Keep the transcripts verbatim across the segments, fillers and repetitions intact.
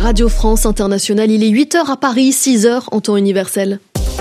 Radio France Internationale, il est huit heures à Paris, six heures en temps universel.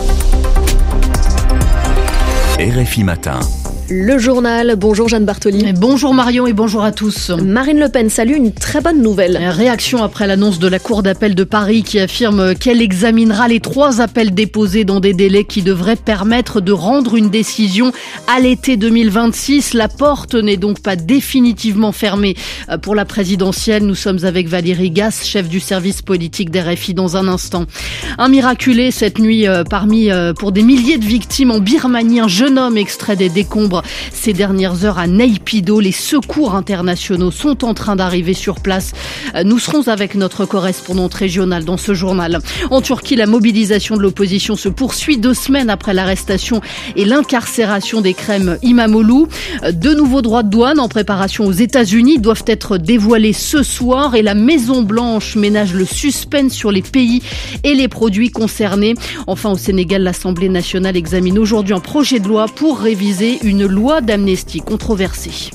R F I Matin. Le journal, bonjour Jeanne Bartoli. Bonjour Marion et bonjour à tous. Marine Le Pen salue une très bonne nouvelle. Réaction après l'annonce de la Cour d'appel de Paris qui affirme qu'elle examinera les trois appels déposés dans des délais qui devraient permettre de rendre une décision à l'été deux mille vingt-six. La porte n'est donc pas définitivement fermée pour la présidentielle. Nous sommes avec Valérie Gasse, chef du service politique d'R F I dans un instant. Un miraculé cette nuit parmi pour des milliers de victimes en Birmanie. Un jeune homme extrait des décombres ces dernières heures à Naypyidaw. Les secours internationaux sont en train d'arriver sur place. Nous serons avec notre correspondante régionale dans ce journal. En Turquie, la mobilisation de l'opposition se poursuit deux semaines après l'arrestation et l'incarcération d'Ekrem İmamoğlu. De nouveaux droits de douane en préparation aux États-Unis doivent être dévoilés ce soir et la Maison-Blanche ménage le suspense sur les pays et les produits concernés. Enfin, au Sénégal, l'Assemblée nationale examine aujourd'hui un projet de loi pour réviser une loi d'amnistie controversée.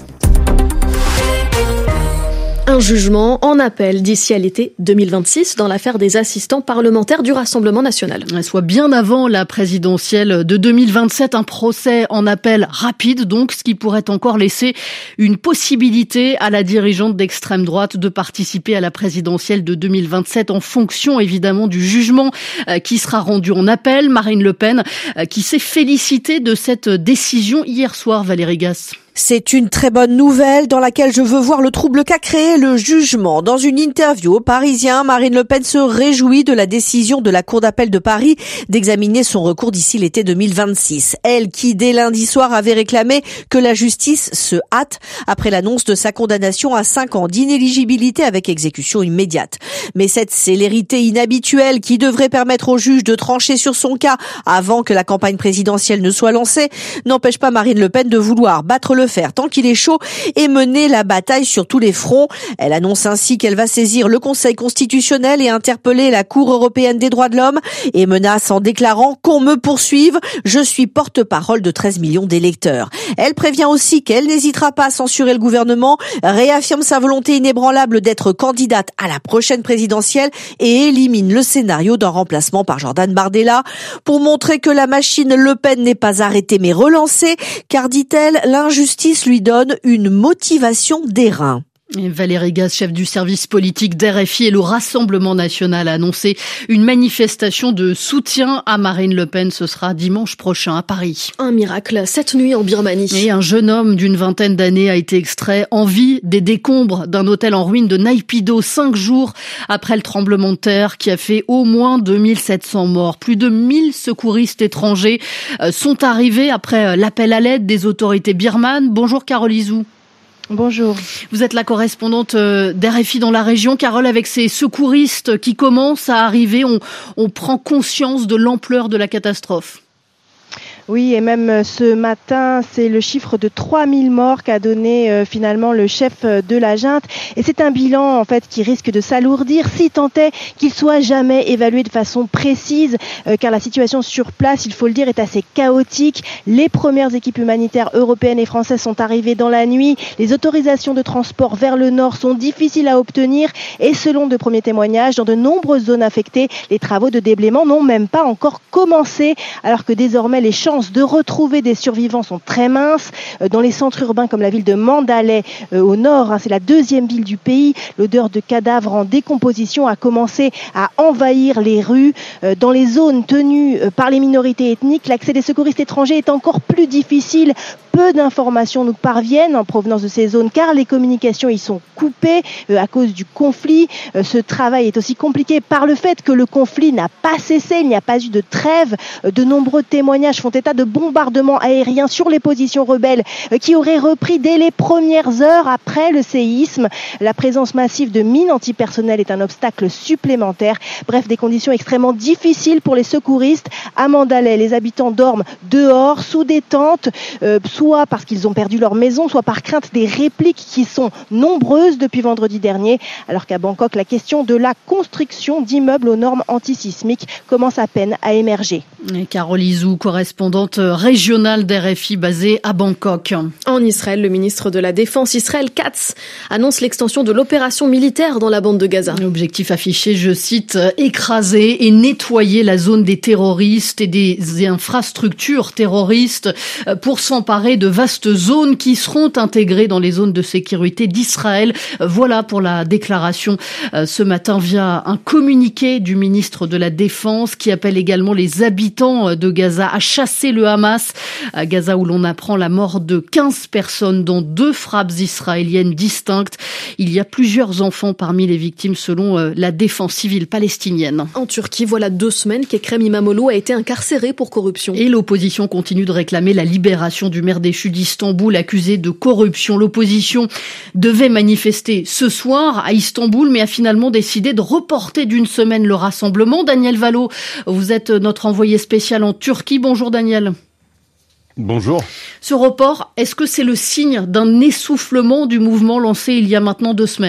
Un jugement en appel d'ici à l'été deux mille vingt-six dans l'affaire des assistants parlementaires du Rassemblement national. Soit bien avant la présidentielle de deux mille vingt-sept, un procès en appel rapide, donc, ce qui pourrait encore laisser une possibilité à la dirigeante d'extrême droite de participer à la présidentielle de deux mille vingt-sept en fonction évidemment du jugement qui sera rendu en appel. Marine Le Pen qui s'est félicitée de cette décision hier soir, Valérie Gasse. C'est une très bonne nouvelle dans laquelle je veux voir le trouble qu'a créé le jugement. Dans une interview au Parisien, Marine Le Pen se réjouit de la décision de la Cour d'appel de Paris d'examiner son recours d'ici l'été deux mille vingt-six. Elle qui, dès lundi soir, avait réclamé que la justice se hâte après l'annonce de sa condamnation à cinq ans d'inéligibilité avec exécution immédiate. Mais cette célérité inhabituelle qui devrait permettre au juge de trancher sur son cas avant que la campagne présidentielle ne soit lancée n'empêche pas Marine Le Pen de vouloir battre le faire tant qu'il est chaud et mener la bataille sur tous les fronts. Elle annonce ainsi qu'elle va saisir le Conseil constitutionnel et interpeller la Cour européenne des droits de l'homme et menace en déclarant qu'on me poursuive, je suis porte-parole de treize millions d'électeurs. Elle prévient aussi qu'elle n'hésitera pas à censurer le gouvernement, réaffirme sa volonté inébranlable d'être candidate à la prochaine présidentielle et élimine le scénario d'un remplacement par Jordan Bardella pour montrer que la machine Le Pen n'est pas arrêtée mais relancée, car dit-elle, l'injustice lui donne une motivation d'airain. Valérie Gasse, chef du service politique d'R F I, et le Rassemblement national a annoncé une manifestation de soutien à Marine Le Pen. Ce sera dimanche prochain à Paris. Un miracle, cette nuit en Birmanie. Et un jeune homme d'une vingtaine d'années a été extrait en vie des décombres d'un hôtel en ruine de Naypyidaw, cinq jours après le tremblement de terre qui a fait au moins deux mille sept cents morts. Plus de mille secouristes étrangers sont arrivés après l'appel à l'aide des autorités birmanes. Bonjour Carole Izou. Bonjour. Vous êtes la correspondante d'R F I dans la région. Carole, avec ces secouristes qui commencent à arriver, on, on prend conscience de l'ampleur de la catastrophe. Oui, et même ce matin, c'est le chiffre de trois mille morts qu'a donné euh, finalement le chef de la junte. Et c'est un bilan en fait qui risque de s'alourdir si tant est qu'il soit jamais évalué de façon précise, euh, car la situation sur place, il faut le dire, est assez chaotique. Les premières équipes humanitaires européennes et françaises sont arrivées dans la nuit. Les autorisations de transport vers le nord sont difficiles à obtenir. Et selon de premiers témoignages, dans de nombreuses zones affectées, les travaux de déblaiement n'ont même pas encore commencé, alors que désormais les chances de retrouver des survivants sont très minces. Dans les centres urbains comme la ville de Mandalay euh, au nord, hein, c'est la deuxième ville du pays, l'odeur de cadavres en décomposition a commencé à envahir les rues. Euh, dans les zones tenues euh, par les minorités ethniques, l'accès des secouristes étrangers est encore plus difficile. Peu d'informations nous parviennent en provenance de ces zones car les communications y sont coupées euh, à cause du conflit. Euh, ce travail est aussi compliqué par le fait que le conflit n'a pas cessé, il n'y a pas eu de trêve. Euh, de nombreux témoignages font état de bombardements aériens sur les positions rebelles euh, qui auraient repris dès les premières heures après le séisme. La présence massive de mines antipersonnelles est un obstacle supplémentaire. Bref, des conditions extrêmement difficiles pour les secouristes. À Mandalay, les habitants dorment dehors, sous des tentes, euh, soit parce qu'ils ont perdu leur maison, soit par crainte des répliques qui sont nombreuses depuis vendredi dernier, alors qu'à Bangkok, la question de la construction d'immeubles aux normes antisismiques commence à peine à émerger. Et Carole Izou, correspondante correspondante régionale d'R F I basée à Bangkok. En Israël, le ministre de la Défense, Israël Katz, annonce l'extension de l'opération militaire dans la bande de Gaza. L'objectif affiché, je cite, écraser et nettoyer la zone des terroristes et des infrastructures terroristes pour s'emparer de vastes zones qui seront intégrées dans les zones de sécurité d'Israël. Voilà pour la déclaration ce matin via un communiqué du ministre de la Défense qui appelle également les habitants de Gaza à chasser le Hamas. À Gaza où l'on apprend la mort de quinze personnes dont deux frappes israéliennes distinctes. Il y a plusieurs enfants parmi les victimes selon la défense civile palestinienne. En Turquie, voilà deux semaines qu'Ekrem İmamoğlu a été incarcéré pour corruption. Et l'opposition continue de réclamer la libération du maire déchu d'Istanbul accusé de corruption. L'opposition devait manifester ce soir à Istanbul mais a finalement décidé de reporter d'une semaine le rassemblement. Daniel Valo, vous êtes notre envoyé spécial en Turquie. Bonjour Daniel. Bonjour. Ce report, est-ce que c'est le signe d'un essoufflement du mouvement lancé il y a maintenant deux semaines ?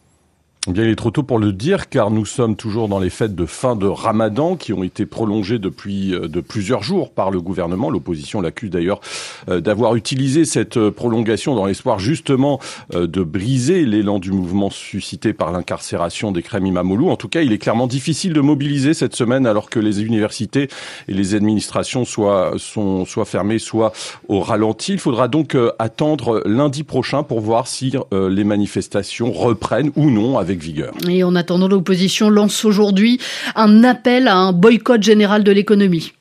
Eh bien, il est trop tôt pour le dire, car nous sommes toujours dans les fêtes de fin de Ramadan qui ont été prolongées depuis de plusieurs jours par le gouvernement. L'opposition l'accuse d'ailleurs d'avoir utilisé cette prolongation dans l'espoir justement de briser l'élan du mouvement suscité par l'incarcération d'Ekrem İmamoğlu. En tout cas, il est clairement difficile de mobiliser cette semaine alors que les universités et les administrations soient, sont, soit fermées, soit au ralenti. Il faudra donc attendre lundi prochain pour voir si les manifestations reprennent ou non avec vigueur. Et en attendant, l'opposition lance aujourd'hui un appel à un boycott général de l'économie.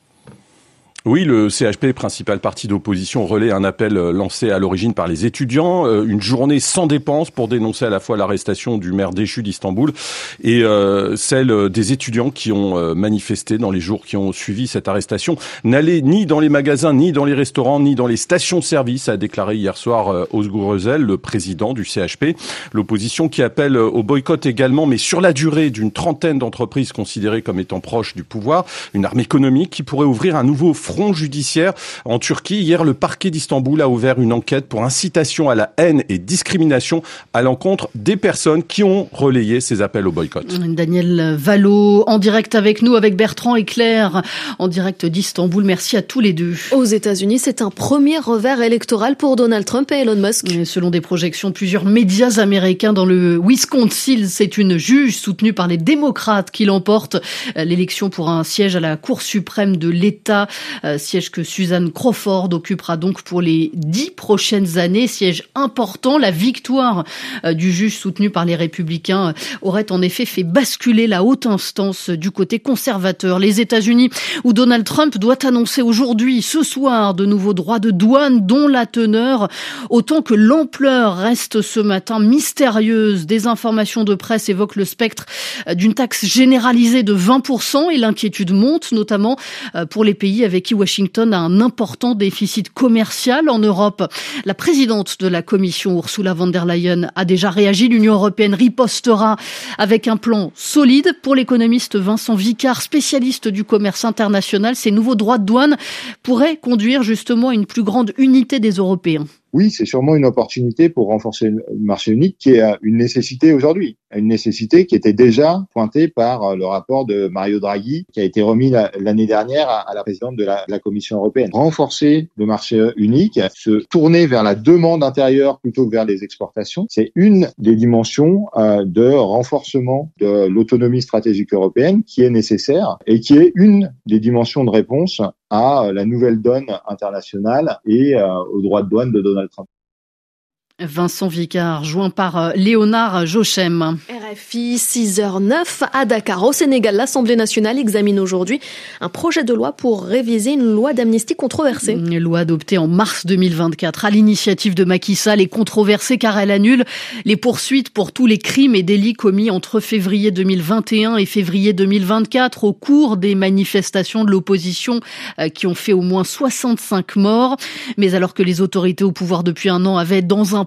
Oui, le C H P, principal parti d'opposition, relaie un appel lancé à l'origine par les étudiants. Une journée sans dépenses pour dénoncer à la fois l'arrestation du maire déchu d'Istanbul et euh, celle des étudiants qui ont manifesté dans les jours qui ont suivi cette arrestation. N'allez ni dans les magasins, ni dans les restaurants, ni dans les stations-service, a déclaré hier soir Özgür Özel, le président du C H P. L'opposition qui appelle au boycott également, mais sur la durée d'une trentaine d'entreprises considérées comme étant proches du pouvoir. Une arme économique qui pourrait ouvrir un nouveau front judiciaire en Turquie. Hier, le parquet d'Istanbul a ouvert une enquête pour incitation à la haine et discrimination à l'encontre des personnes qui ont relayé ces appels au boycott. Daniel Valo, en direct avec nous, avec Bertrand et Claire, en direct d'Istanbul. Merci à tous les deux. Aux États-Unis, c'est un premier revers électoral pour Donald Trump et Elon Musk. Et selon des projections de plusieurs médias américains dans le Wisconsin, c'est une juge soutenue par les démocrates qui l'emporte. L'élection pour un siège à la Cour suprême de l'État. Siège que Suzanne Crawford occupera donc pour les dix prochaines années. Siège important. La victoire du juge soutenu par les républicains aurait en effet fait basculer la haute instance du côté conservateur. Les États-Unis où Donald Trump doit annoncer aujourd'hui, ce soir, de nouveaux droits de douane dont la teneur, autant que l'ampleur reste ce matin mystérieuse. Des informations de presse évoquent le spectre d'une taxe généralisée de vingt pour cent et l'inquiétude monte, notamment pour les pays avec qui Washington a un important déficit commercial en Europe. La présidente de la Commission, Ursula von der Leyen, a déjà réagi. L'Union européenne ripostera avec un plan solide. Pour l'économiste Vincent Vicard, spécialiste du commerce international, ces nouveaux droits de douane pourraient conduire justement à une plus grande unité des Européens. Oui, c'est sûrement une opportunité pour renforcer le marché unique qui est une nécessité aujourd'hui. Une nécessité qui était déjà pointée par le rapport de Mario Draghi qui a été remis l'année dernière à la présidente de la, de la Commission européenne. Renforcer le marché unique, se tourner vers la demande intérieure plutôt que vers les exportations, c'est une des dimensions euh, de renforcement de l'autonomie stratégique européenne qui est nécessaire et qui est une des dimensions de réponse à la nouvelle donne internationale et euh, aux droits de douane de Donald Trump. Vincent Vicard, joint par Léonard Jochem. R F I, six heures neuf à Dakar. Au Sénégal, l'Assemblée nationale examine aujourd'hui un projet de loi pour réviser une loi d'amnistie controversée. Une loi adoptée en mars deux mille vingt-quatre à l'initiative de Macky Sall est controversée car elle annule les poursuites pour tous les crimes et délits commis entre février deux mille vingt et un et février deux mille vingt-quatre au cours des manifestations de l'opposition qui ont fait au moins soixante-cinq morts. Mais alors que les autorités au pouvoir depuis un an avaient dans un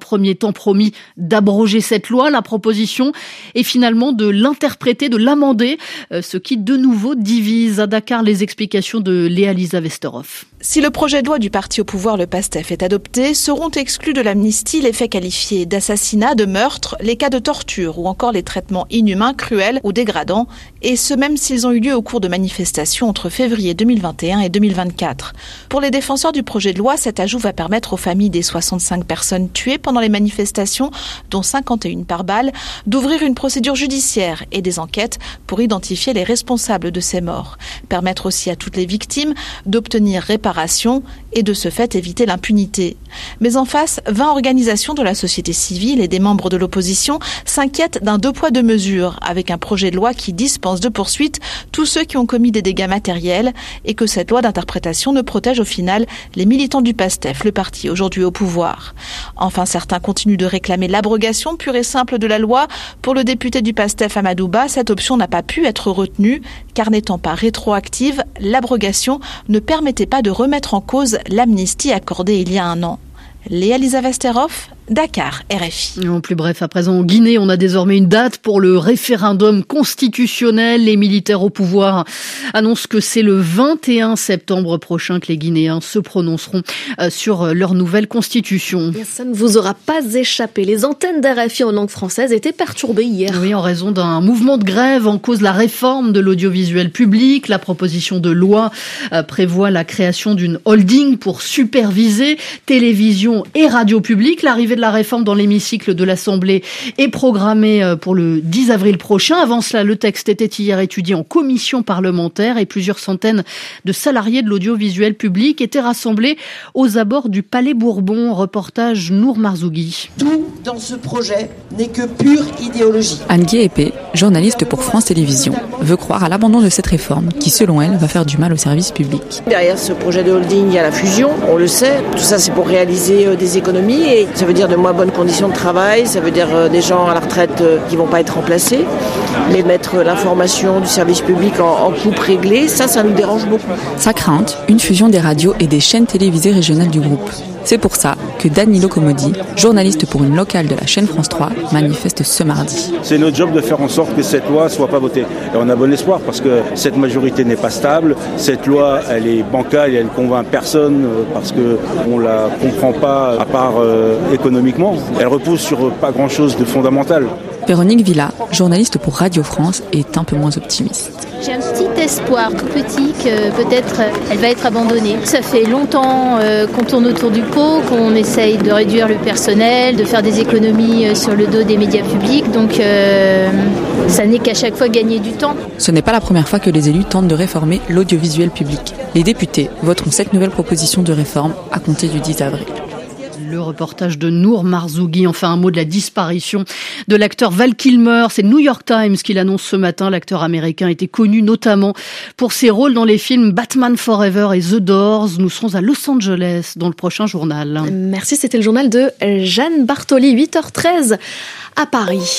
premier temps promis d'abroger cette loi. La proposition est finalement de l'interpréter, de l'amender, ce qui de nouveau divise. À Dakar, les explications de Léa-Lisa Vesterhoff. Si le projet de loi du parti au pouvoir, le PASTEF, est adopté, seront exclus de l'amnistie les faits qualifiés d'assassinat, de meurtre, les cas de torture ou encore les traitements inhumains, cruels ou dégradants, et ce même s'ils ont eu lieu au cours de manifestations entre février deux mille vingt et un et deux mille vingt-quatre. Pour les défenseurs du projet de loi, cet ajout va permettre aux familles des soixante-cinq personnes tuées pendant les manifestations, dont cinquante et une par balle, d'ouvrir une procédure judiciaire et des enquêtes pour identifier les responsables de ces morts. Permettre aussi à toutes les victimes d'obtenir réparation et de ce fait éviter l'impunité. Mais en face, vingt organisations de la société civile et des membres de l'opposition s'inquiètent d'un deux poids deux mesures, avec un projet de loi qui dispense de poursuite tous ceux qui ont commis des dégâts matériels et que cette loi d'interprétation ne protège au final les militants du PASTEF, le parti aujourd'hui au pouvoir. Enfin, certains continuent de réclamer l'abrogation pure et simple de la loi. Pour le député du PASTEF Amadou Ba, cette option n'a pas pu être retenue, car n'étant pas rétroactive, l'abrogation ne permettait pas de remettre en cause l'amnistie accordée il y a un an. Léa-Lisa Vesterhoff, Dakar, R F I. En plus bref, à présent en Guinée, on a désormais une date pour le référendum constitutionnel. Les militaires au pouvoir annoncent que c'est le vingt et un septembre prochain que les Guinéens se prononceront sur leur nouvelle constitution. Et ça ne vous aura pas échappé. Les antennes d'R F I en langue française étaient perturbées hier. Oui, en raison d'un mouvement de grève en cause la réforme de l'audiovisuel public. La proposition de loi prévoit la création d'une holding pour superviser télévision et radio publique. L'arrivée de la réforme dans l'hémicycle de l'Assemblée est programmée pour le dix avril prochain. Avant cela, le texte était hier étudié en commission parlementaire et plusieurs centaines de salariés de l'audiovisuel public étaient rassemblés aux abords du Palais Bourbon. Reportage Nour Marzougui. Tout dans ce projet n'est que pure idéologie. Anne Gué-Épée, journaliste pour France Télévisions, veut croire à l'abandon de cette réforme qui, selon elle, va faire du mal au service public. Derrière ce projet de holding, il y a la fusion, on le sait. Tout ça, c'est pour réaliser des économies et ça veut dire de moins bonnes conditions de travail, ça veut dire des gens à la retraite qui vont pas être remplacés, mais mettre l'information du service public en, en coupe réglée, ça, ça nous dérange beaucoup. Sa crainte, une fusion des radios et des chaînes télévisées régionales du groupe. C'est pour ça que Danilo Comodi, journaliste pour une locale de la chaîne France trois, manifeste ce mardi. C'est notre job de faire en sorte que cette loi soit pas votée. Et on a bon espoir parce que cette majorité n'est pas stable. Cette loi, elle est bancale et elle ne convainc personne parce qu'on ne la comprend pas à part euh, économiquement. Elle repose sur pas grand-chose de fondamental. Véronique Villa, journaliste pour Radio France, est un peu moins optimiste. J'ai un petit espoir, tout petit, que peut-être elle va être abandonnée. Ça fait longtemps euh, qu'on tourne autour du pot, qu'on essaye de réduire le personnel, de faire des économies sur le dos des médias publics, donc euh, ça n'est qu'à chaque fois gagner du temps. Ce n'est pas la première fois que les élus tentent de réformer l'audiovisuel public. Les députés voteront cette nouvelle proposition de réforme à compter du dix avril. Le reportage de Nour Marzougui. Enfin, un mot de la disparition de l'acteur Val Kilmer. C'est le New York Times qui l'annonce ce matin. L'acteur américain était connu notamment pour ses rôles dans les films Batman Forever et The Doors. Nous serons à Los Angeles dans le prochain journal. Merci, c'était le journal de Jeanne Bartoli, huit heures treize à Paris.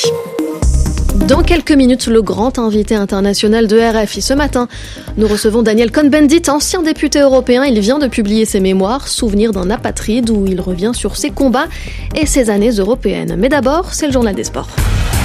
Dans quelques minutes, le grand invité international de R F I. Ce matin, nous recevons Daniel Cohn-Bendit, ancien député européen. Il vient de publier ses mémoires, Souvenirs d'un apatride, où il revient sur ses combats et ses années européennes. Mais d'abord, c'est le journal des sports.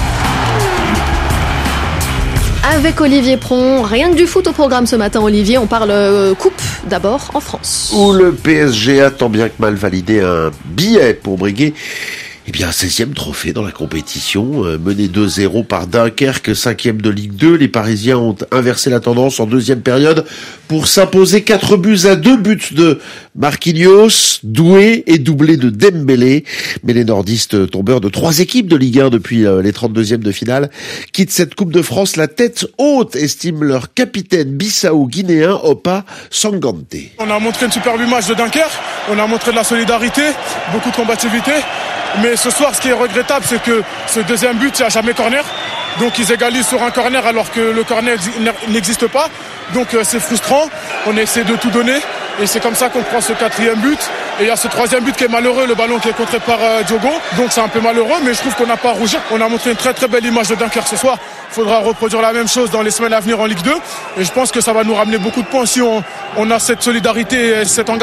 Avec Olivier Pron, rien que du foot au programme ce matin, Olivier. On parle euh, coupe d'abord en France. Où le P S G a tant bien que mal validé un billet pour briguer Eh bien, seizième trophée dans la compétition, euh, mené deux zéro par Dunkerque, cinquième de Ligue deux. Les Parisiens ont inversé la tendance en deuxième période pour s'imposer quatre buts à deux, buts de Marquinhos, Doué et doublé de Dembélé. Mais les nordistes, tombeurs de trois équipes de Ligue un depuis euh, les trente-deuxièmes de finale, quittent cette Coupe de France la tête haute, estime leur capitaine bissau-guinéen Opa Sangante. On a montré une superbe image de Dunkerque, on a montré de la solidarité, beaucoup de combativité. Mais ce soir, ce qui est regrettable, c'est que ce deuxième but, il n'y a jamais corner. Donc ils égalisent sur un corner alors que le corner n'existe pas. Donc c'est frustrant. On essaie de tout donner. Et c'est comme ça qu'on prend ce quatrième but. Et il y a ce troisième but qui est malheureux, le ballon qui est contré par euh, Diogo. Donc c'est un peu malheureux, mais je trouve qu'on n'a pas à rougir. On a montré une très très belle image de Dunkerque ce soir. Il faudra reproduire la même chose dans les semaines à venir en Ligue deux. Et je pense que ça va nous ramener beaucoup de points si on, on a cette solidarité et cet engagement.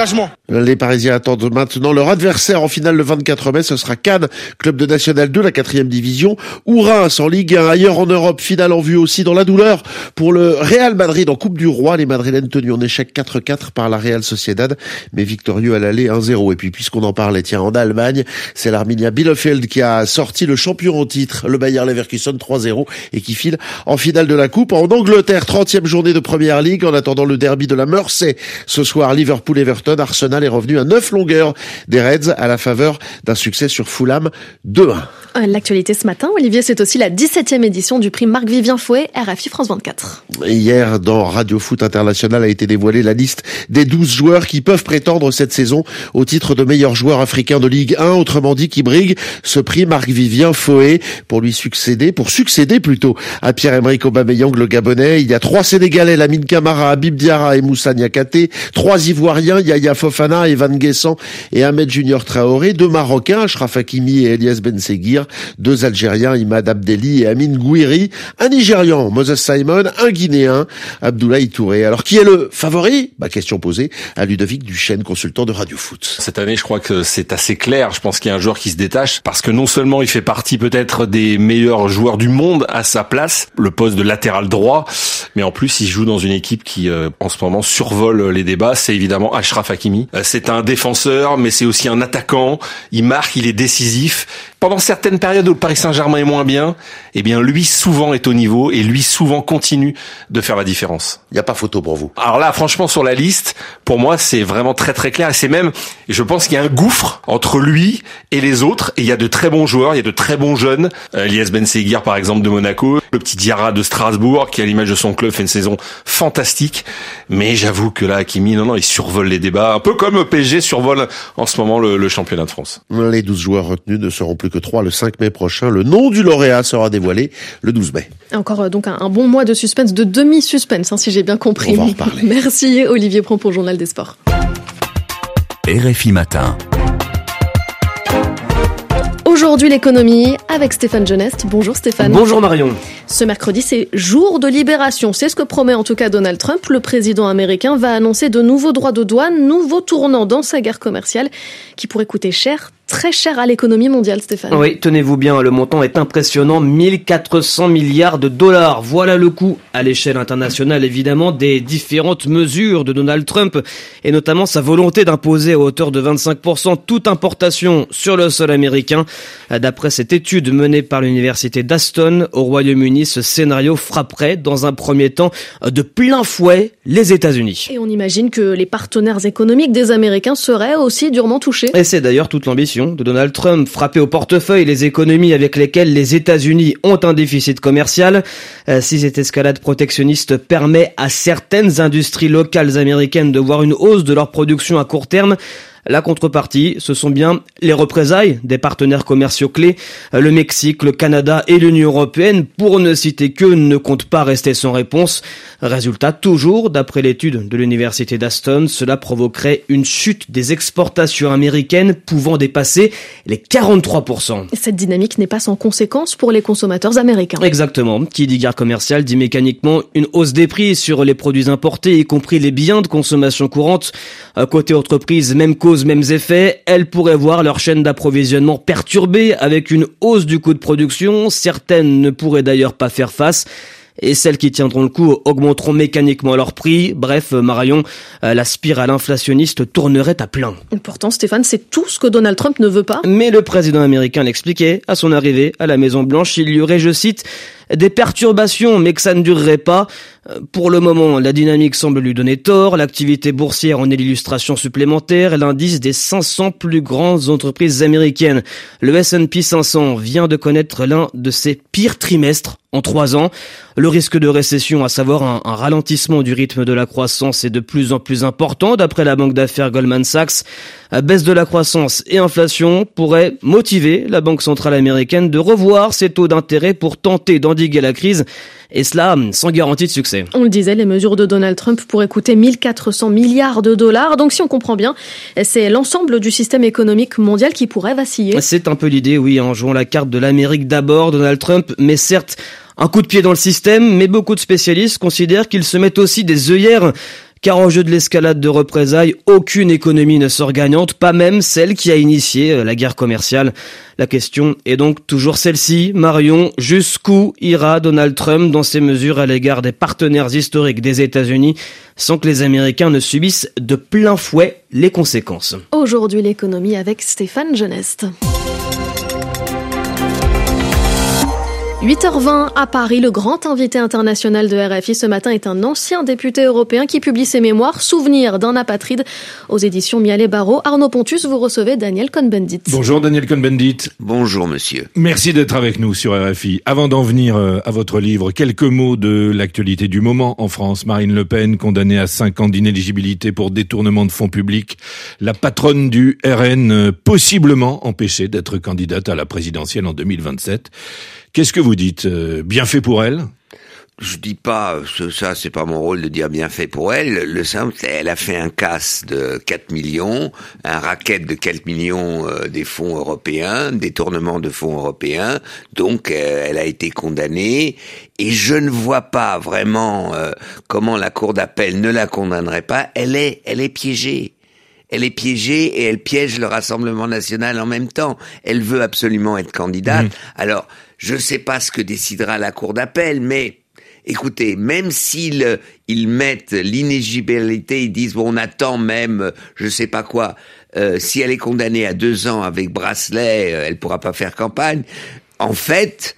Les Parisiens attendent maintenant leur adversaire en finale le vingt-quatre mai. Ce sera Cannes, club de National deux, la quatrième division, ou Reims en Ligue un. Ailleurs en Europe, finale en vue aussi dans la douleur pour le Real Madrid en Coupe du Roi. Les Madrilènes tenus en échec quatre quatre par la Real Sociedad, mais victorieux à l'aller un zéro. Et puis puisqu'on en parlait, tiens, en Allemagne, c'est l'Arminia Bielefeld qui a sorti le champion en titre, le Bayer Leverkusen trois zéro, et qui file en finale de la Coupe. En Angleterre, trentième journée de Première Ligue. En attendant le derby de la Mersey, ce soir, Liverpool-Everton, Arsenal est revenu à neuf longueurs des Reds à la faveur d'un succès sur Fulham deux un. L'actualité ce matin, Olivier, c'est aussi la dix-septième édition du prix Marc-Vivien Fouet, R F I France vingt-quatre. Hier, dans Radio Foot International, a été dévoilée la liste des douze joueurs qui peuvent prétendre cette saison au titre de meilleur joueur africain de Ligue un, autrement dit qui brigue ce prix Marc-Vivien Fouet pour lui succéder, pour succéder plutôt à Pierre-Emerick Aubameyang, le Gabonais. Il y a trois Sénégalais, Lamine Camara, Habib Diarra et Moussa Niakhaté, trois Ivoiriens, Yaya Fofana, Evan Guessant et Ahmed Junior Traoré, deux Marocains, Achraf Hakimi et Elias Benseguir, deux Algériens, Imad Abdelli et Amine Gouiri, un Nigérian, Moses Simon, un Guinéen, Abdoulaye Touré. Alors qui est le favori? Bah, question posée à Ludovic Duchesne, consultant de Radio Foot. Cette année, je crois que c'est assez clair. Je pense qu'il y a un joueur qui se détache parce que non seulement il fait partie peut-être des meilleurs joueurs du monde à sa place, le poste de latéral droit, mais en plus il joue dans une équipe qui euh, en ce moment survole les débats. C'est évidemment Achraf Hakimi. Euh, c'est un défenseur, mais c'est aussi un attaquant. Il marque, il est décisif. Pendant certaines périodes où le Paris Saint-Germain est moins bien, eh bien lui souvent est au niveau et lui souvent continue de faire la différence. Il n'y a pas photo pour vous. Alors là, franchement, sur la liste, pour moi, c'est vraiment très très clair. Et c'est même, je pense qu'il y a un gouffre entre lui et les autres. Et il y a de très bons joueurs, il y a de très bons jeunes. Euh, Elias Benseguir, par exemple, de Monaco. Le petit Diarra de Strasbourg, qui à l'image de son club fait une saison fantastique. Mais j'avoue que là, Hakimi, non, non, il survole les débats. Un peu comme le P S G survole en ce moment le, le championnat de France. Les douze joueurs retenus ne seront plus que trois le cinq mai prochain. Le nom du lauréat sera dévoilé le douze mai. Encore euh, donc un, un bon mois de suspense, de demi-suspense, hein, si j'ai bien compris. On va en reparler. Merci Olivier Pron pour le Journal des Sports. R F I Matin. Aujourd'hui, l'économie avec Stéphane Genest. Bonjour Stéphane. Bonjour Marion. Ce mercredi, c'est jour de libération. C'est ce que promet en tout cas Donald Trump. Le président américain va annoncer de nouveaux droits de douane, nouveaux tournants dans sa guerre commerciale qui pourrait coûter cher, très cher à l'économie mondiale, Stéphane. Oui, tenez-vous bien, le montant est impressionnant, mille quatre cents milliards de dollars. Voilà le coût à l'échelle internationale, évidemment, des différentes mesures de Donald Trump, et notamment sa volonté d'imposer à hauteur de vingt-cinq pour cent toute importation sur le sol américain. D'après cette étude menée par l'université d'Aston au Royaume-Uni, ce scénario frapperait dans un premier temps de plein fouet les États-Unis. Et on imagine que les partenaires économiques des Américains seraient aussi durement touchés. Et c'est d'ailleurs toute l'ambition de Donald Trump, frapper au portefeuille les économies avec lesquelles les États-Unis ont un déficit commercial. Euh, si cette escalade protectionniste permet à certaines industries locales américaines de voir une hausse de leur production à court terme, la contrepartie, ce sont bien les représailles des partenaires commerciaux clés. Le Mexique, le Canada et l'Union européenne, pour ne citer qu'eux, ne comptent pas rester sans réponse. Résultat, toujours, d'après l'étude de l'université d'Aston, cela provoquerait une chute des exportations américaines pouvant dépasser les quarante-trois pour cent. Cette dynamique n'est pas sans conséquences pour les consommateurs américains. Exactement. Qui dit guerre commerciale dit mécaniquement une hausse des prix sur les produits importés, y compris les biens de consommation courante. Côté entreprise, même cause, mêmes effets, elles pourraient voir leur chaîne d'approvisionnement perturbée avec une hausse du coût de production. Certaines ne pourraient d'ailleurs pas faire face. Et celles qui tiendront le coup augmenteront mécaniquement leur prix. Bref, Marion, la spirale inflationniste tournerait à plein. Et pourtant, Stéphane, c'est tout ce que Donald Trump ne veut pas. Mais le président américain l'expliquait à son arrivée à la Maison-Blanche. Il y aurait, je cite, des perturbations, mais que ça ne durerait pas. Pour le moment, la dynamique semble lui donner tort. L'activité boursière en est l'illustration supplémentaire. L'indice des cinq cents plus grandes entreprises américaines, le S and P cinq cents, vient de connaître l'un de ses pires trimestres en trois ans. Le risque de récession, à savoir un, un ralentissement du rythme de la croissance, est de plus en plus important, d'après la banque d'affaires Goldman Sachs. La baisse de la croissance et inflation pourraient motiver la Banque centrale américaine de revoir ses taux d'intérêt pour tenter d'endiguer la crise, et cela sans garantie de succès. On le disait, les mesures de Donald Trump pourraient coûter mille quatre cents milliards de dollars. Donc si on comprend bien, c'est l'ensemble du système économique mondial qui pourrait vaciller. C'est un peu l'idée, oui, en jouant la carte de l'Amérique d'abord, Donald Trump, mais certes un coup de pied dans le système, mais beaucoup de spécialistes considèrent qu'il se met aussi des œillères Car au jeu de l'escalade de représailles, aucune économie ne sort gagnante, pas même celle qui a initié la guerre commerciale. La question est donc toujours celle-ci. Marion, jusqu'où ira Donald Trump dans ses mesures à l'égard des partenaires historiques des États-Unis sans que les Américains ne subissent de plein fouet les conséquences? Aujourd'hui, l'économie avec Stéphane Genest. huit heures vingt à Paris, le grand invité international de R F I ce matin est un ancien député européen qui publie ses mémoires « Souvenirs d'un apatride » aux éditions Mialet-Barreau. Arnaud Pontus, vous recevez Daniel Cohn-Bendit. Bonjour Daniel Cohn-Bendit. Bonjour monsieur. Merci d'être avec nous sur R F I. Avant d'en venir à votre livre, quelques mots de l'actualité du moment en France. Marine Le Pen, condamnée à cinq ans d'inéligibilité pour détournement de fonds publics. La patronne du R N, possiblement empêchée d'être candidate à la présidentielle en deux mille vingt-sept. Qu'est-ce que vous dites? Bien fait pour elle? Je dis pas, ça c'est pas mon rôle de dire bien fait pour elle. Le simple, elle a fait un casse de quatre millions, un racket de quelques millions euh, des fonds européens, détournement de fonds européens. Donc euh, elle a été condamnée et je ne vois pas vraiment euh, comment la cour d'appel ne la condamnerait pas. Elle est, elle est piégée. Elle est piégée et elle piège le Rassemblement national en même temps. Elle veut absolument être candidate. Mmh. Alors, je ne sais pas ce que décidera la cour d'appel, mais écoutez, même s'ils ils mettent l'inéligibilité, ils disent bon, on attend même, je sais pas quoi. Euh, si elle est condamnée à deux ans avec bracelet, euh, elle pourra pas faire campagne. En fait,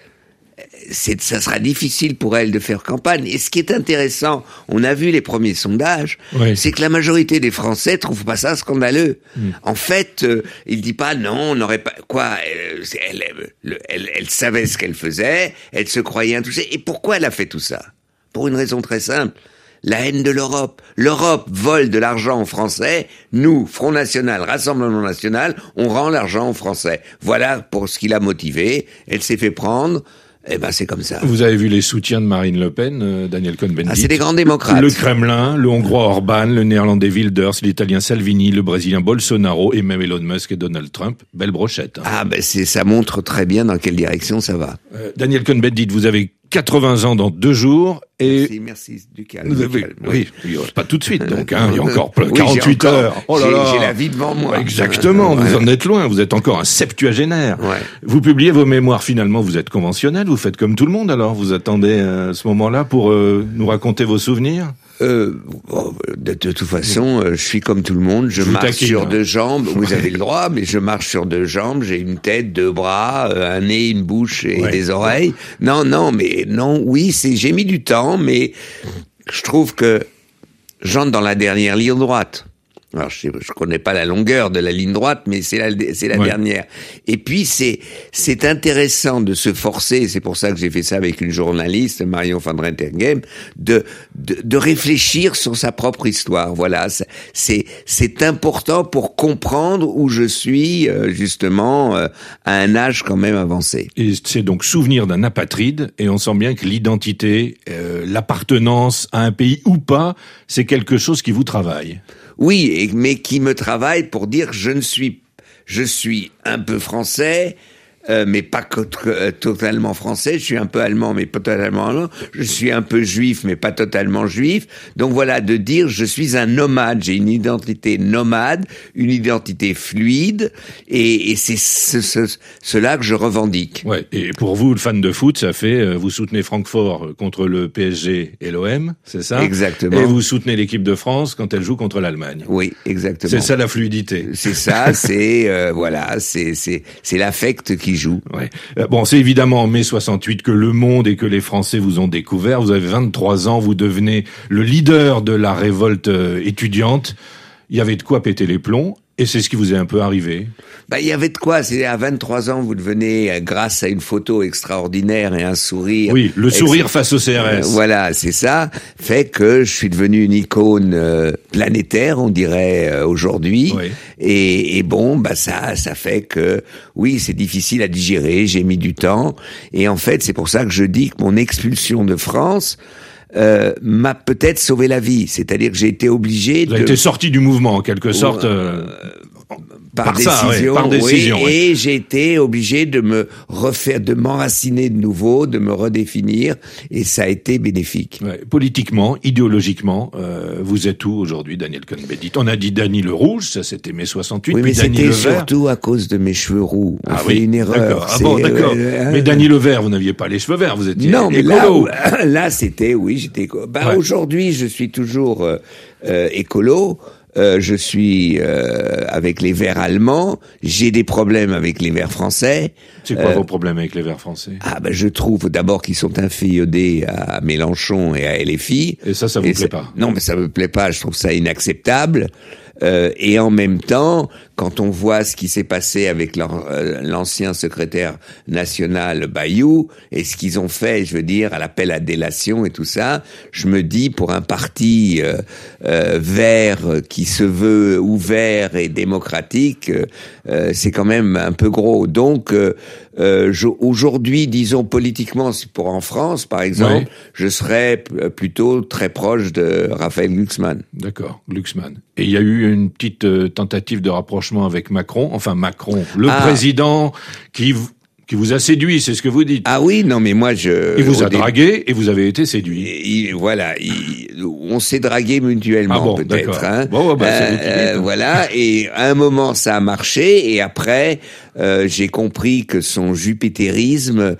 c'est, ça sera difficile pour elle de faire campagne. Et ce qui est intéressant, on a vu les premiers sondages, oui. c'est que la majorité des Français trouvent pas ça scandaleux. Mm. En fait, euh, il dit pas non, on n'aurait pas quoi. Elle, elle, elle, elle, elle savait ce qu'elle faisait, elle se croyait intouchée. Et pourquoi elle a fait tout ça? Pour une raison très simple. La haine de l'Europe. L'Europe vole de l'argent aux Français. Nous, Front National, Rassemblement National, on rend l'argent aux Français. Voilà pour ce qui l'a motivée. Elle s'est fait prendre. Eh ben, c'est comme ça. Vous avez vu les soutiens de Marine Le Pen, euh, Daniel Cohn-Bendit. Ah, c'est des grands démocrates. Le Kremlin, le Hongrois Orban, le Néerlandais Wilders, l'Italien Salvini, le Brésilien Bolsonaro et même Elon Musk et Donald Trump. Belle brochette. Hein. Ah, ben, c'est, ça montre très bien dans quelle direction ça va. Euh, Daniel Cohn-Bendit, vous avez quatre-vingts ans dans deux jours. Et merci, merci, du calme. Vous avez, du calme oui, oui, pas tout de suite, donc, hein, il y a encore quarante-huit oui, heures. Oh là là. J'ai, j'ai la vie devant moi. Exactement, ouais. Vous en êtes loin, vous êtes encore un septuagénaire. Ouais. Vous publiez vos mémoires, finalement, vous êtes conventionnel, vous faites comme tout le monde, alors vous attendez euh, ce moment-là pour euh, nous raconter vos souvenirs? Euh, bon, de, de toute façon, euh, je suis comme tout le monde, je, je marche taquine, sur hein. deux jambes, vous avez le droit, mais je marche sur deux jambes, j'ai une tête, deux bras, euh, un nez, une bouche et ouais. des oreilles. Non, non, mais non, oui, c'est, j'ai mis du temps, mais je trouve que j'entre dans la dernière ligne droite. Alors, je, je connais pas la longueur de la ligne droite, mais c'est la, c'est la ouais. dernière. Et puis, c'est, c'est intéressant de se forcer, c'est pour ça que j'ai fait ça avec une journaliste, Marion van Rentergem, de, de, de réfléchir sur sa propre histoire. Voilà. C'est, c'est important pour comprendre où je suis, justement, à un âge quand même avancé. Et c'est donc souvenir d'un apatride, et on sent bien que l'identité, euh, l'appartenance à un pays ou pas, c'est quelque chose qui vous travaille. Oui, mais qui me travaille pour dire je ne suis, je suis un peu français, euh, mais pas euh, totalement français. Je suis un peu allemand, mais pas totalement allemand. Je suis un peu juif, mais pas totalement juif. Donc voilà, de dire je suis un nomade. J'ai une identité nomade, une identité fluide, et, et c'est ce, ce, cela que je revendique. Ouais. Et pour vous, le fan de foot, ça fait vous soutenez Francfort contre le P S G et l'O M, c'est ça? Exactement. Et vous soutenez l'équipe de France quand elle joue contre l'Allemagne. Oui, exactement. C'est ça la fluidité. C'est ça. C'est euh, voilà, c'est c'est c'est l'affect qui joue. Ouais. Bon, c'est évidemment en mai soixante-huit que le monde et que les Français vous ont découvert. Vous avez vingt-trois ans, vous devenez le leader de la révolte étudiante. Il y avait de quoi péter les plombs. Et c'est ce qui vous est un peu arrivé? Bah, il y avait de quoi. C'est à vingt-trois ans, vous devenez, grâce à une photo extraordinaire et un sourire. Oui, le sourire ex- face au C R S. Euh, voilà, c'est ça. Fait que je suis devenu une icône euh, planétaire, on dirait euh, aujourd'hui. Oui. Et, et bon, bah ça, ça fait que oui, c'est difficile à digérer. J'ai mis du temps. Et en fait, c'est pour ça que je dis que mon expulsion de France Euh, m'a peut-être sauvé la vie, c'est-à-dire que j'ai été obligé Vous de... Vous avez été sorti du mouvement, en quelque sorte. Euh... par, par décision, ça, ouais, par décision. Oui, ouais. Et j'ai été obligé de me refaire, de m'enraciner de nouveau, de me redéfinir, et ça a été bénéfique. Ouais, politiquement, idéologiquement, euh, vous êtes où aujourd'hui, Daniel Cohn-Bendit? On a dit Dany le Rouge, ça c'était mai soixante-huit, oui, puis mais Dany c'était le Vert. Surtout à cause de mes cheveux roux. On ah fait oui, une erreur. D'accord. Ah bon, d'accord. Euh, mais Dany le Vert, vous n'aviez pas les cheveux verts, vous étiez non, mais écolo. là, là, c'était, oui, j'étais. Bah, ouais. Aujourd'hui, je suis toujours euh, euh, écolo. Euh, je suis euh, avec les Verts allemands. J'ai des problèmes avec les Verts français. C'est quoi euh, vos problèmes avec les Verts français? Ah ben, je trouve d'abord qu'ils sont inféodés à Mélenchon et à L F I. Et ça, ça vous et plaît pas? Non, mais ça me plaît pas. Je trouve ça inacceptable. Euh, et en même temps, quand on voit ce qui s'est passé avec leur, euh, l'ancien secrétaire national Bayou et ce qu'ils ont fait, je veux dire, à l'appel à délation et tout ça, je me dis pour un parti euh, euh, vert qui se veut ouvert et démocratique, euh, c'est quand même un peu gros. Donc euh, euh, je, aujourd'hui, disons politiquement, pour en France par exemple, ouais. je serais p- plutôt très proche de Raphaël Glucksmann. D'accord, Glucksmann. Et il y a eu une petite euh, tentative de rapprochement avec Macron, enfin Macron, le ah. président qui qui vous a séduit, c'est ce que vous dites. Ah oui, non mais moi je... Il vous a dragué et vous avez été séduit. Il, voilà, il, on s'est dragué mutuellement ah bon, peut-être. Hein. Bon, bah, c'est euh, vous qui dites, hein. Voilà, et à un moment ça a marché et après euh, j'ai compris que son jupitérisme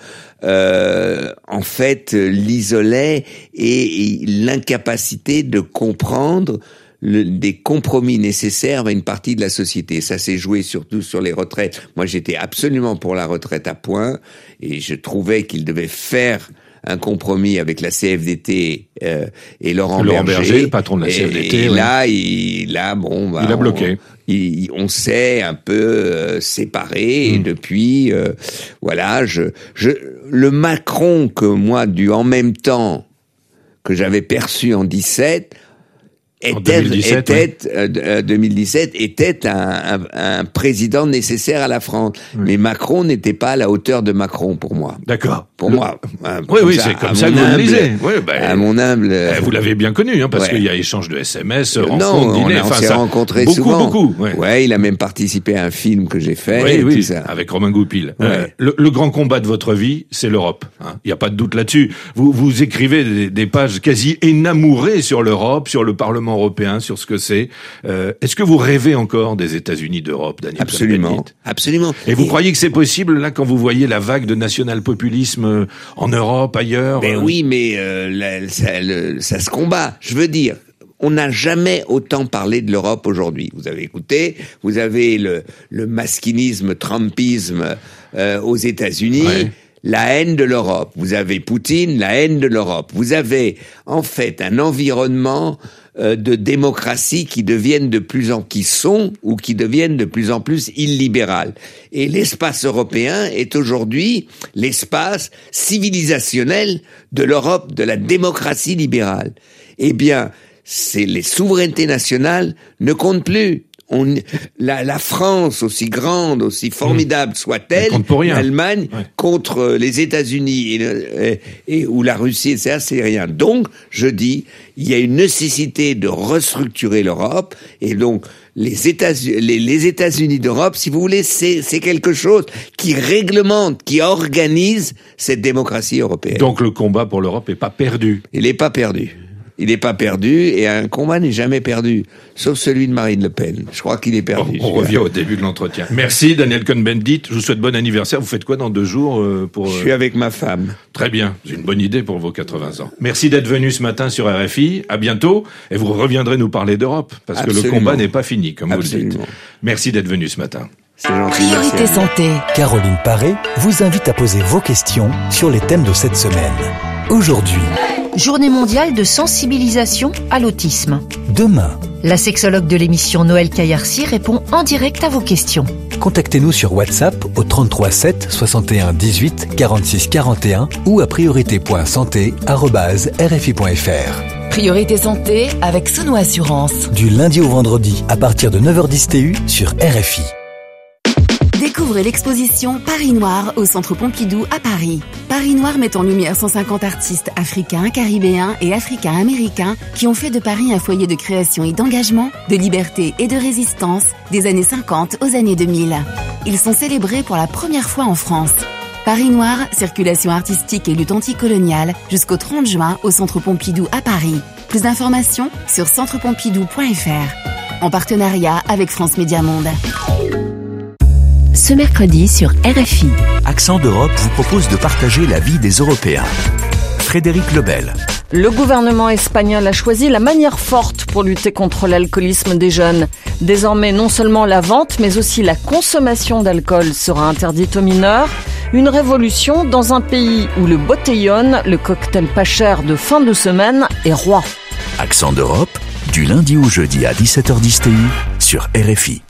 euh, en fait l'isolait et, et l'incapacité de comprendre Le, des compromis nécessaires à une partie de la société. Ça s'est joué surtout sur les retraites. Moi, j'étais absolument pour la retraite à point et je trouvais qu'il devait faire un compromis avec la C F D T euh, et Laurent, Laurent Berger. Berger, le patron de la C F D T. Et, et oui. là, il, là, bon, bah, il a bloqué. On, il, on s'est un peu euh, séparés mmh. et depuis, euh, voilà, je, je, le Macron que moi, du en même temps que j'avais perçu en dix-sept. Était, était oui. euh, deux mille dix-sept était un, un, un président nécessaire à la France, oui. mais Macron n'était pas à la hauteur de Macron pour moi. D'accord. Pour le... moi. Hein, oui, oui, ça, c'est comme ça que vous le lisez. Oui, bah, à mon humble. Euh, vous l'avez bien connu, hein, parce ouais. qu'il y a échange de S M S, rencontres, non, dîners. On, on enfin, s'est ça, rencontrés beaucoup, souvent. Beaucoup, beaucoup. Ouais. ouais, il a même participé à un film que j'ai fait. Oui, et oui, tout ça. Avec Romain Goupil. Ouais. Euh, le, le grand combat de votre vie, c'est l'Europe. Il hein. n'y a pas de doute là-dessus. Vous, vous écrivez des, des pages quasi énamourées sur l'Europe, sur le Parlement européen, sur ce que c'est. Euh, est-ce que vous rêvez encore des États-Unis d'Europe, Daniel Absolument, Cohn-Bendit absolument. Et vous et... croyez que c'est possible là quand vous voyez la vague de national-populisme en Europe, ailleurs? Ben euh... oui, mais euh, la, ça, le, ça se combat. Je veux dire. On n'a jamais autant parlé de l'Europe aujourd'hui. Vous avez écouté, vous avez le, le maschinisme, trumpisme euh, aux États-Unis. Ouais. La haine de l'Europe. Vous avez Poutine, la haine de l'Europe. Vous avez en fait un environnement euh, de démocratie qui deviennent de plus en qui sont ou qui deviennent de plus en plus illibérales. Et l'espace européen est aujourd'hui l'espace civilisationnel de l'Europe, de la démocratie libérale. Eh bien, c'est les souverainetés nationales ne comptent plus. On, la, la France, aussi grande, aussi formidable soit-elle, l'Allemagne ouais. contre les États-Unis et, et, et ou la Russie, et cetera, c'est rien. Donc, je dis, il y a une nécessité de restructurer l'Europe, et donc les États-Unis, les, les États-Unis d'Europe, si vous voulez, c'est, c'est quelque chose qui réglemente, qui organise cette démocratie européenne. Donc, le combat pour l'Europe n'est pas perdu. Il n'est pas perdu. Il n'est pas perdu et un combat n'est jamais perdu, sauf celui de Marine Le Pen. Je crois qu'il est perdu. On, on revient au début de l'entretien. Merci Daniel Cohn-Bendit. Je vous souhaite bon anniversaire. Vous faites quoi dans deux jours euh, pour euh... Je suis avec ma femme. Très bien. C'est une bonne idée pour vos quatre-vingts ans. Merci d'être venu ce matin sur R F I. À bientôt. Et vous reviendrez nous parler d'Europe parce Absolument. que le combat n'est pas fini, comme Absolument. vous le dites. Merci d'être venu ce matin. C'est gentil. Priorité santé. Caroline Paré vous invite à poser vos questions sur les thèmes de cette semaine. Aujourd'hui, Journée mondiale de sensibilisation à l'autisme. Demain, la sexologue de l'émission Noël Caillarcy répond en direct à vos questions. Contactez-nous sur WhatsApp au trente-trois sept soixante et un dix-huit quarante-six quarante et un ou à priorité point santé arobase r f i point f r. Priorité santé avec Sono Assurance. Du lundi au vendredi à partir de neuf heures dix T U sur R F I. Découvrez l'exposition Paris Noir au Centre Pompidou à Paris. Paris Noir met en lumière cent cinquante artistes africains, caribéens et africains-américains qui ont fait de Paris un foyer de création et d'engagement, de liberté et de résistance des années cinquante aux années deux mille. Ils sont célébrés pour la première fois en France. Paris Noir, circulation artistique et lutte anticoloniale jusqu'au trente juin au Centre Pompidou à Paris. Plus d'informations sur centre pompidou point f r. En partenariat avec France Média Monde. Ce mercredi sur R F I. Accent d'Europe vous propose de partager la vie des Européens. Frédéric Lebel. Le gouvernement espagnol a choisi la manière forte pour lutter contre l'alcoolisme des jeunes. Désormais, non seulement la vente, mais aussi la consommation d'alcool sera interdite aux mineurs. Une révolution dans un pays où le botellón, le cocktail pas cher de fin de semaine, est roi. Accent d'Europe, du lundi au jeudi à dix-sept heures dix T I sur R F I.